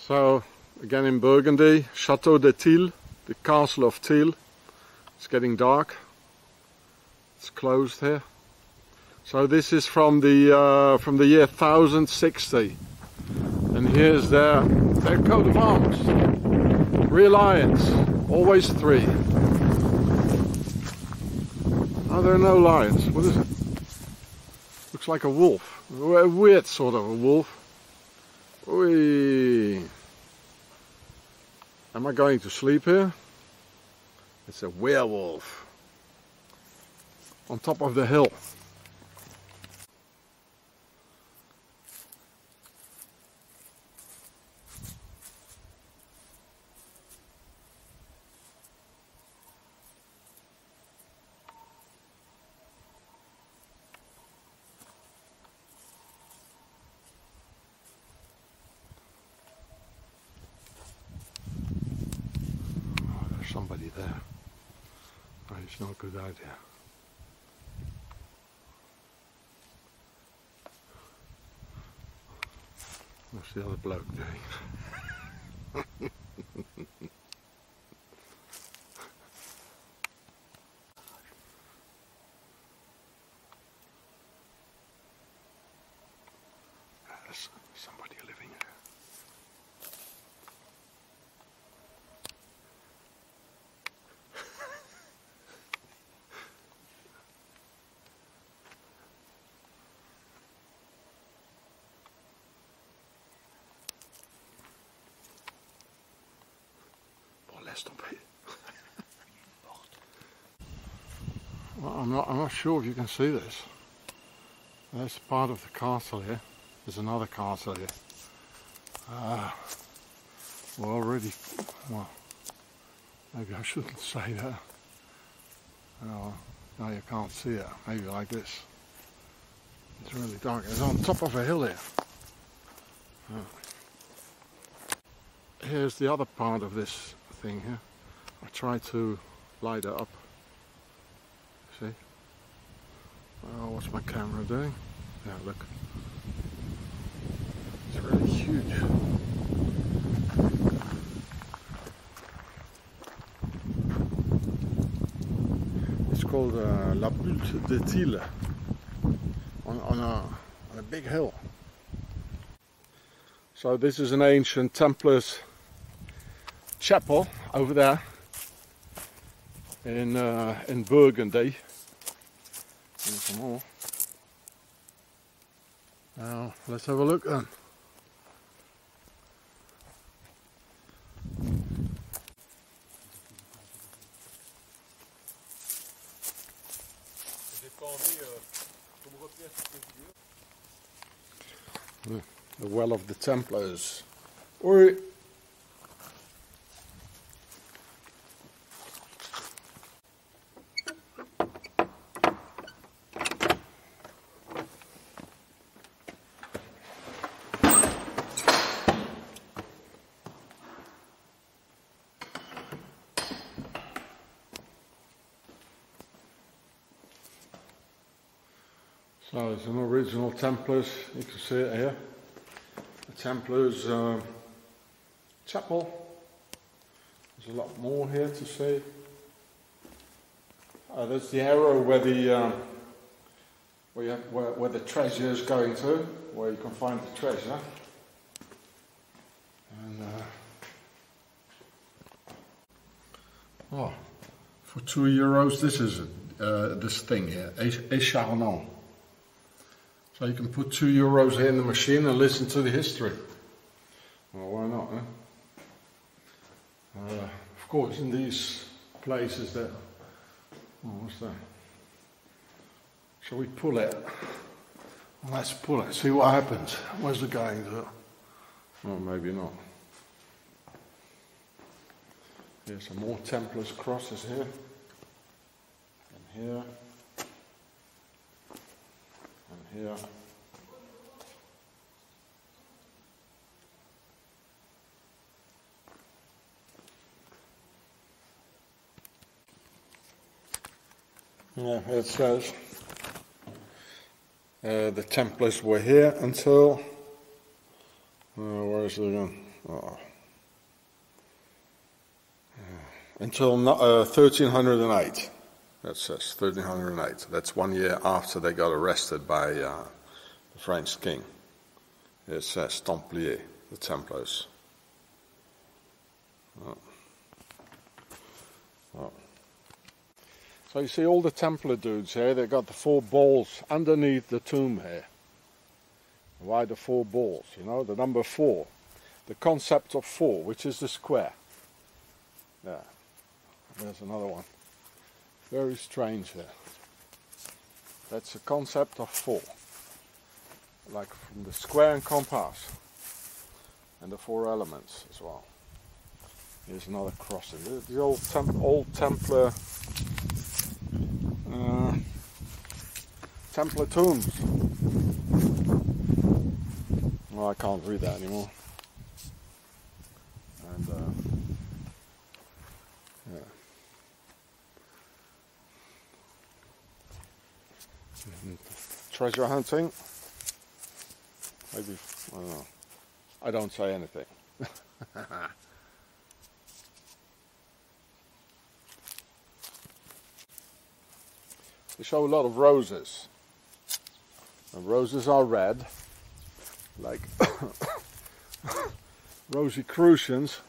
So again in Burgundy, Chateau de Thiel, the castle of Thiel. It's getting dark. It's closed here. So this is from the year 1060, and here's their coat of arms. 3 lions, always 3. Oh, there are no lions. What is it? Looks like a wolf. A weird sort of a wolf. Whee. Am I going to sleep here? It's a werewolf. On top of the hill. Somebody there. Oh, it's not a good idea. What's the other bloke doing? There's somebody living there. Well, I'm not sure if you can see this. That's part of the castle here. There's another castle here. Well, maybe I shouldn't say that. Oh, now you can't see it. Maybe like this. It's really dark. It's on top of a hill here. Here's the other part of this thing here. I try to light it up. See? Oh, what's my camera doing? Yeah, look. It's really huge. It's called La Butte de Thiel. On a big hill. So this is an ancient Templars chapel over there in Burgundy. Here's some more. Now let's have a look then. The Well of the Templars. Oi. So it's an original Templars, you can see it here. The Templars chapel. There's a lot more here to see. There's the arrow where the where the treasure is going to, where you can find the treasure. And oh, for €2, this is this thing here, Écharnon. So you can put €2 here in the machine and listen to the history. Well, why not, eh? Of course, in these places that... Oh, what's that? Shall we pull it? Well, let's pull it, see what happens. Where's it going to? Oh, maybe not. Here's some more Templars crosses here. And here. And here. Yeah, it says the Templars were here until, where is it again? Until 1308. That says 1308. That's 1 year after they got arrested by the French king. It says Templiers, the Templars. So you see all the Templar dudes here, they got the 4 balls underneath the tomb here. Why the 4 balls? You know, the number 4. The concept of 4, which is the square. Yeah, there's another one. Very strange here. That's the concept of 4. Like from the square and compass. And the 4 elements as well. Here's another crossing. The old Templar Templar tombs. Well, I can't read that anymore. And yeah. Treasure hunting. Maybe, I don't know. I don't say anything. They show a lot of roses. And roses are red, like Rosicrucians.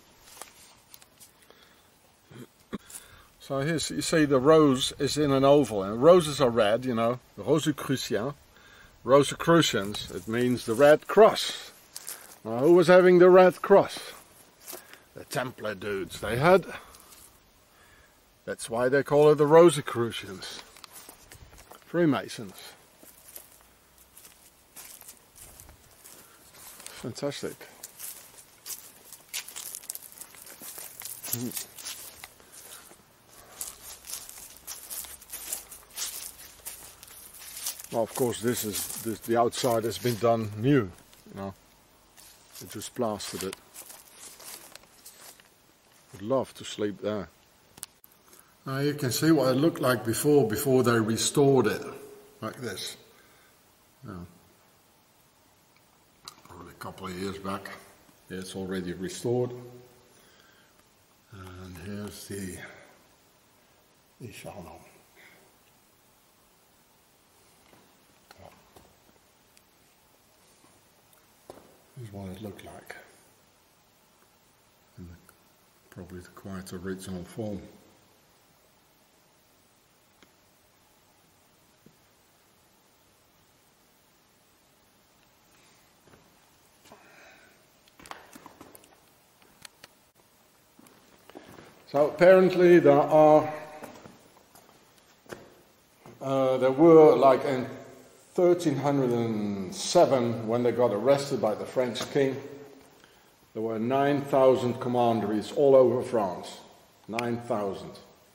So here you see the rose is in an oval, and roses are red, you know, the Rosicrucians. Rosicrucians, it means the red cross. Now, who was having the red cross? The Templar dudes they had. That's why they call it the Rosicrucians. Freemasons. Fantastic. Well, of course, the outside has been done new, you know. They just plastered it. Would love to sleep there. Now you can see what it looked like before they restored it, like this. Yeah. Probably a couple of years back. Yeah, it's already restored. And here's the Ishano. Here's what it looked like. In probably the quite original form. So apparently there were, like in 1307, when they got arrested by the French king, there were 9,000 commanderies all over France. 9,000.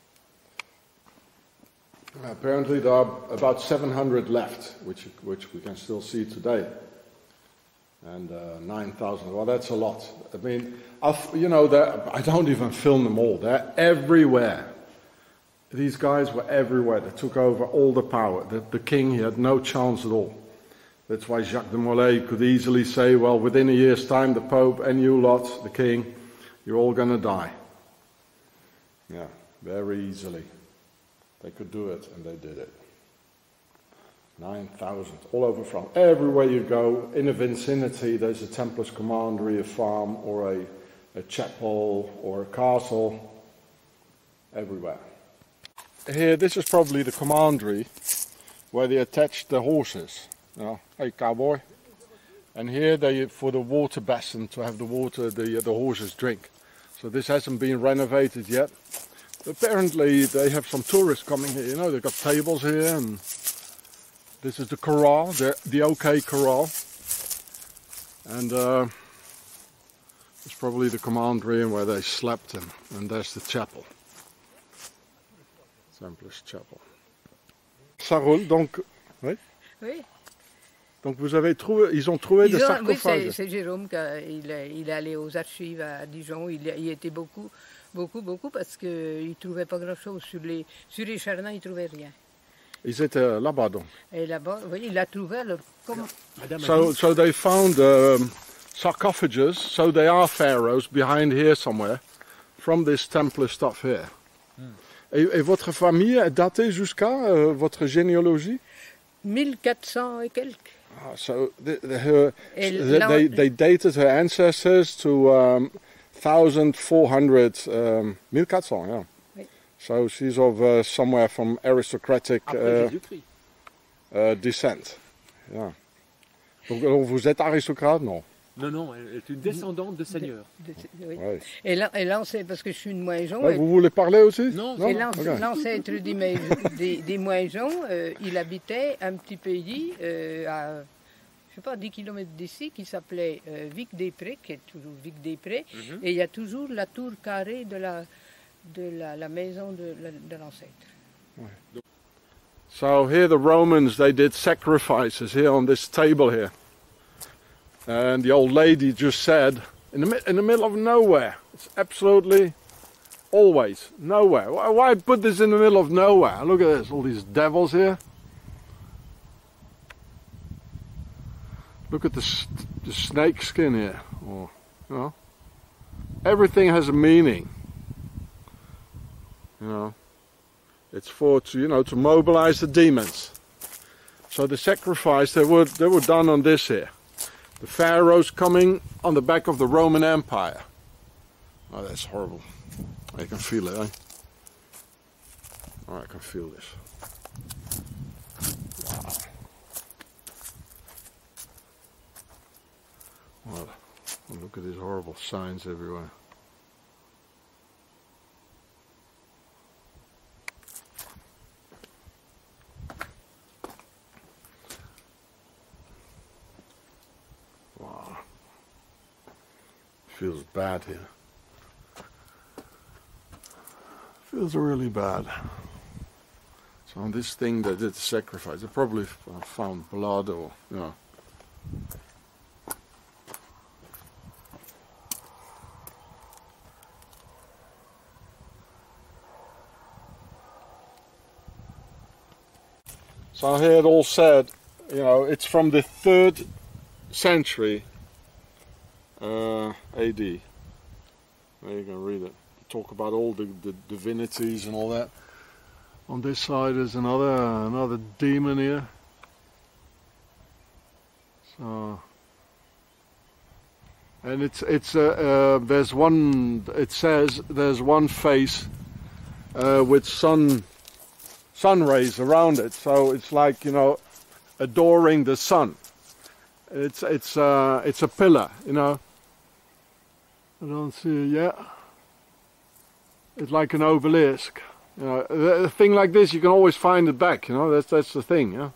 Apparently there are about 700 left, which we can still see today. And 9,000, well, that's a lot. I mean, you know, I don't even film them all. They're everywhere. These guys were everywhere. They took over all the power. The king, he had no chance at all. That's why Jacques de Molay could easily say, well, within a year's time, the Pope and you lot, the king, you're all going to die. Yeah, very easily. They could do it, and they did it. 9,000, all over France. Everywhere you go, in a vicinity, there's a Templars commandery, a farm, or a chapel, or a castle. Everywhere. Here, this is probably the commandery where they attached the horses. You know, hey cowboy. And here they, for the water basin, to have the water the horses drink. So this hasn't been renovated yet. Apparently they have some tourists coming here, you know, they've got tables here, and this is the corral, the OK corral. And it's probably the commandery and where they slept in. And there's the chapel. Templars Chapel. Ça roule, donc... Oui. Oui. Donc vous avez trouvé, ils ont trouvé des sarcophages. Oui, c'est Jérôme qui il allait aux archives à Dijon, il y était beaucoup, parce qu'il ne trouvait pas grand-chose. Sur les Chardins, il ne trouvait rien. Ils étaient là-bas donc. Et là-bas, oui, il a trouvé. So they found sarcophages, so they are pharaohs behind here somewhere, from this Templar stuff here. Et votre famille est datée jusqu'à votre généalogie? 1400 et quelques. So they dated her ancestors to 1400, 1400, yeah. Oui. So she's of somewhere from aristocratic Après Jésus-Christ. descent. Yeah. Donc vous êtes aristocrate, non? Non, non, elle est une descendante de seigneur. Oui. Ouais. Et là, c'est parce que je suis une Moinjon. Ouais, vous voulez parler aussi? Non, Et Ok. l'ancêtre des Moinjons, il habitait un petit pays à, je sais pas, 10 km d'ici, qui s'appelait Vic-des-Prés, qui est toujours Vic-des-Prés. Et il y a toujours la tour carrée de la maison de l'ancêtre. So here the Romans, they did sacrifices here on this table here. And the old lady just said, in the middle of nowhere, it's absolutely always nowhere. Why put this in the middle of nowhere? Look at this, all these devils here. Look at the snake skin here. Or, you know, everything has a meaning. You know, it's for to mobilize the demons. So the sacrifice they were done on this here. The pharaohs coming on the back of the Roman Empire. Oh, that's horrible. I can feel it, eh? Oh, I can feel this. Wow. Well, look at these horrible signs everywhere. Wow. Feels bad here. Feels really bad. So on this thing they did the sacrifice, they probably found blood or, you know. So here it all said, you know, it's from the 3rd century AD. There you can read it. Talk about all the divinities and all that. On this side is another demon here. So, and there's one. It says there's one face with sun rays around it. So it's like, you know, adoring the sun. It's a pillar, you know. I don't see it yet. It's like an obelisk. You know, a thing like this, you can always find it back. You know, that's the thing. Yeah.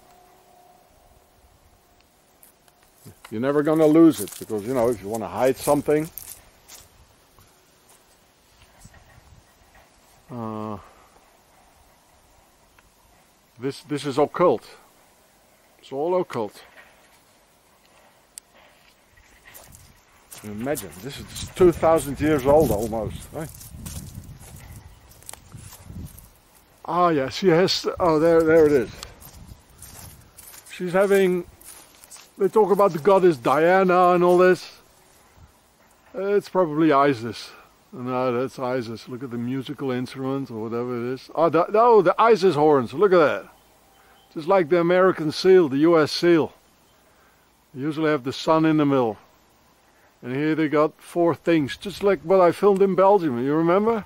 You're never gonna lose it because, you know, if you want to hide something. This is occult. It's all occult. Imagine, this is 2,000 years old almost. Right? Ah, yeah, she has. Oh, there it is. She's having. They talk about the goddess Diana and all this. It's probably Isis. No, that's Isis. Look at the musical instrument or whatever it is. Oh, the Isis horns. Look at that. Just like the American seal, the U.S. seal. They usually have the sun in the middle. And here they got 4 things, just like what I filmed in Belgium. You remember?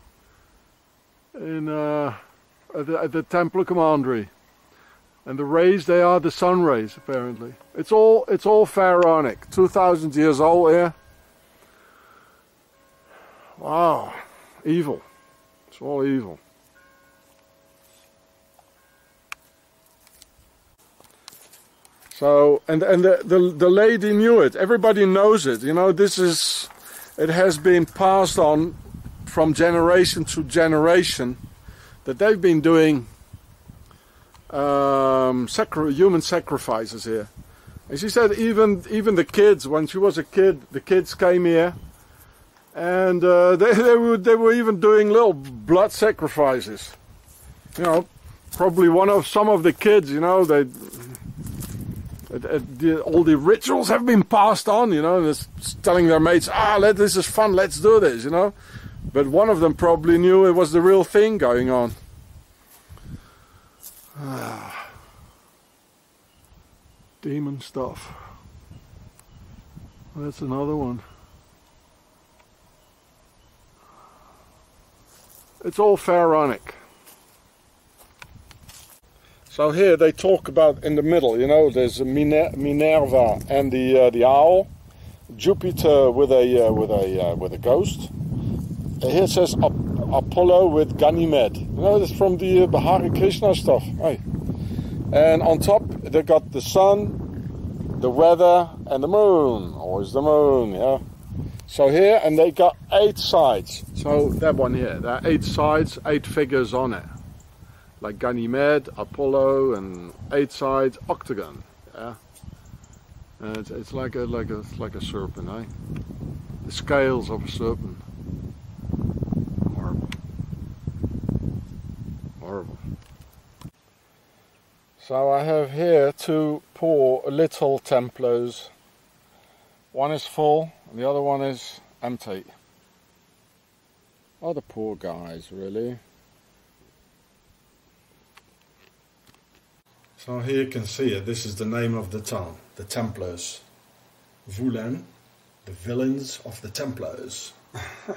In at the Templar Commandery. And the rays, they are the sun rays, apparently. It's all pharaonic. 2,000 years old here. Wow, evil. It's all evil. So, and the lady knew it. Everybody knows it. You know, it has been passed on from generation to generation that they've been doing human sacrifices here. And she said even the kids, when she was a kid, the kids came here, and they were even doing little blood sacrifices. You know, probably some of the kids, you know, all the rituals have been passed on, you know, and it's telling their mates, this is fun, let's do this, you know. But one of them probably knew it was the real thing going on. Demon stuff. That's another one. It's all pharaonic. So here they talk about in the middle, you know, there's Minerva and the owl, Jupiter with a ghost. Here it says Apollo with Ganymede. You know, that's from the Hare Krishna stuff. Hey. And on top they got the sun, the weather, and the moon. Always the moon, yeah. So here, and they got 8 sides. So that one here, there are 8 sides, 8 figures on it. Like Ganymede, Apollo, and 8 sides, octagon. Yeah, and it's like a serpent, eh? The scales of a serpent. Horrible, horrible. So I have here 2 poor little Templars. One is full, and the other one is empty. Oh, the poor guys, really. So here you can see it, this is the name of the town, the Templars. Voulaines, the villains of the Templars. Yeah.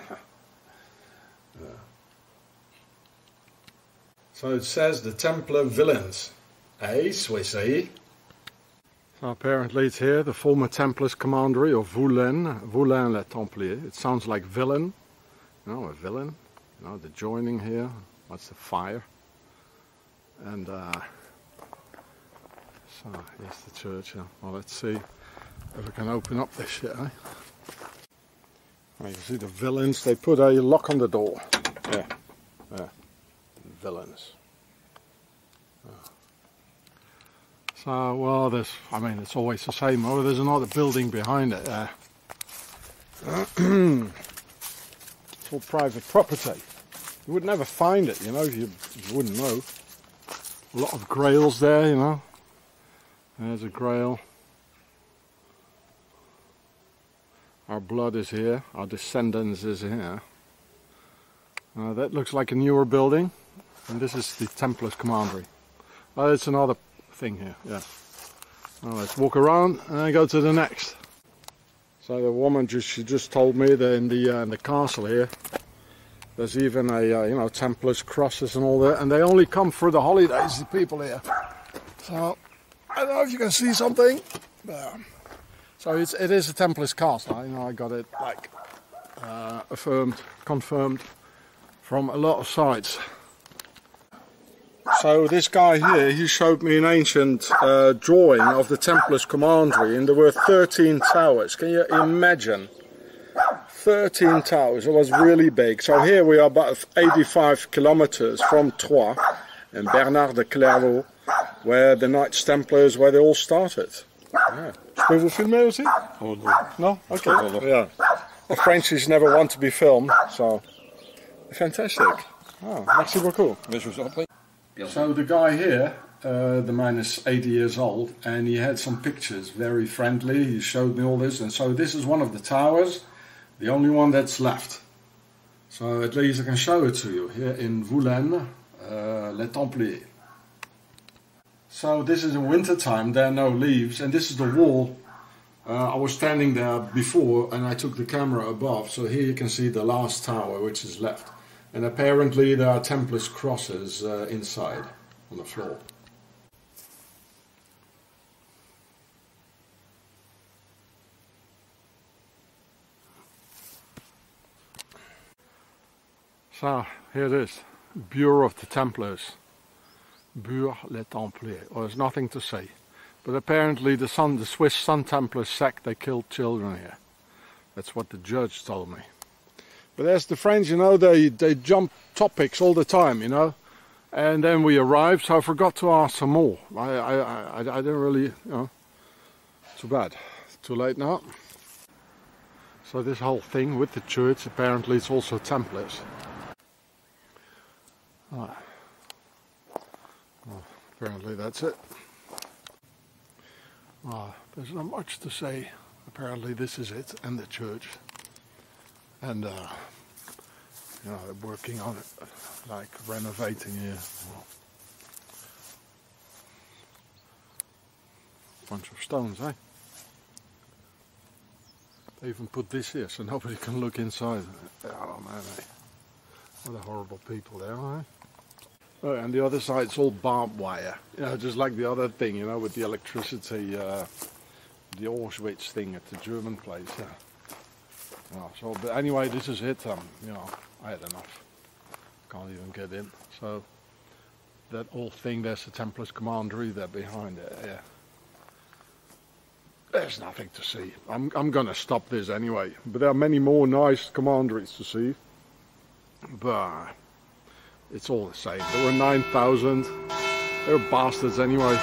So it says the Templar villains. Eh, Swissy? So apparently it's here, the former Templars commandery of Voulaines, Voulaines-les-Templiers. It sounds like villain, you know, a villain. You know, the joining here, that's the fire. And so here's the church. Well, let's see if we can open up this shit, eh? Well, you see the villains, they put a lock on the door. Yeah, yeah, villains. So, well, I mean, it's always the same. Oh, there's another building behind it. It's all private property. You would never find it, you know, you wouldn't know. A lot of grails there, you know. There's a grail. Our blood is here, our descendants is here. That looks like a newer building, and this is the Templars commandery. Oh, it's another thing here, yeah. Well, let's walk around and then go to the next. So the woman she just told me that in the castle here, there's even a you know, Templars crosses and all that, and they only come for the holidays, the people here. So I don't know if you can see something. So it is a Templars castle. You know, I got it like confirmed from a lot of sides. So this guy here, he showed me an ancient drawing of the Templars commandery, and there were 13 towers. Can you imagine? 13 towers. It was really big. So here we are about 85 kilometers from Troyes and Bernard de Clairvaux, where the Knights Templars, where they all started. Yeah. Je peux vous filmer aussi? Oh, no. No? Okay. Yeah. The Frenchies never want to be filmed, so fantastic. Oh, merci beaucoup. So the guy here, the man is 80 years old, and he had some pictures, very friendly. He showed me all this, and so this is one of the towers, the only one that's left. So at least I can show it to you here in Voulaines, Les Templiers. So this is in winter time, there are no leaves, and this is the wall. I was standing there before and I took the camera above, so here you can see the last tower which is left. And apparently there are Templars crosses inside on the floor. So here it is, Bureau of the Templars. Bureau les Templiers. Well, there's nothing to say. But apparently the Swiss Sun Templar sect, they killed children here. That's what the judge told me. But as the French, you know, they jump topics all the time, you know. And then we arrived, so I forgot to ask some more. I didn't really, you know, too bad. Too late now. So this whole thing with the church, apparently it's also Templars. Well, apparently that's it. There's not much to say. Apparently this is it, and the church. And you know, they're working on it, like renovating here. Bunch of stones, eh? They even put this here so nobody can look inside. Oh man, eh? What a horrible people they are, eh? Oh, and the other side's all barbed wire. You know, just like the other thing, you know, with the electricity, the Auschwitz thing at the German place. Yeah. Well, so, but anyway, this is it. You know, I had enough. Can't even get in. So that old thing, there's the Templars commandery there behind it. Yeah. There's nothing to see. I'm gonna stop this anyway. But there are many more nice commanderies to see. But it's all the same. There were 9,000. They were bastards anyway.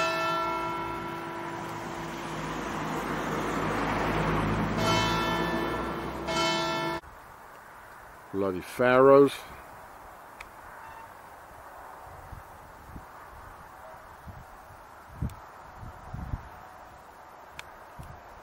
Bloody pharaohs.